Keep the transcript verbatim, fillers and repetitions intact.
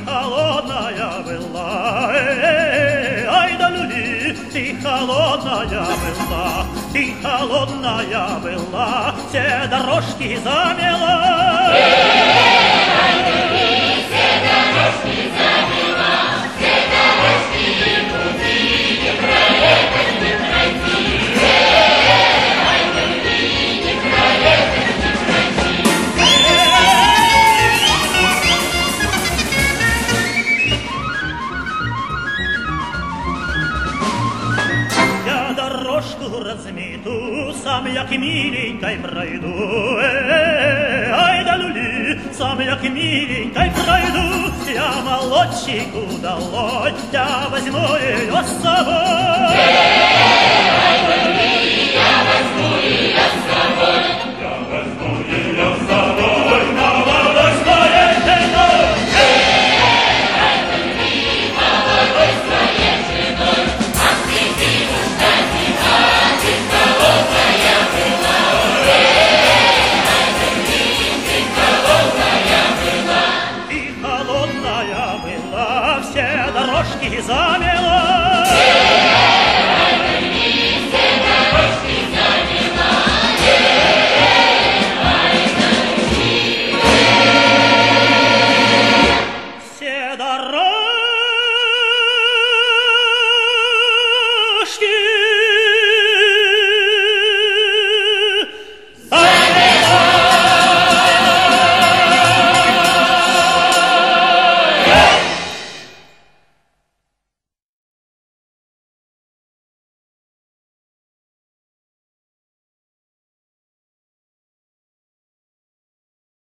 холодная была, э, ай да люли, ты холодная была, ты холодная была, все дорожки замела. Ай да люли, все дорожки замела, все дорожки и пути не проехать, не пройти. Ай да люли, не проехать, не пройти. Я дорожку размету, сам як миленькой пройду. Э, ай да люли, сам як миленькой пройду. Я молодчику долой, я возьму ее с собой. Ай да люли, я возьму ее с собой. Я возьму ее с собой, молодой своей женой. Ай да люли, молодой своей женой. Освети уж та зима, ты холодная была. Ай да люли, ты холодная была. Ты холодная была, все дорожки замела. Ай да люли, все дорожки замела. Ай да люли, все дорожки.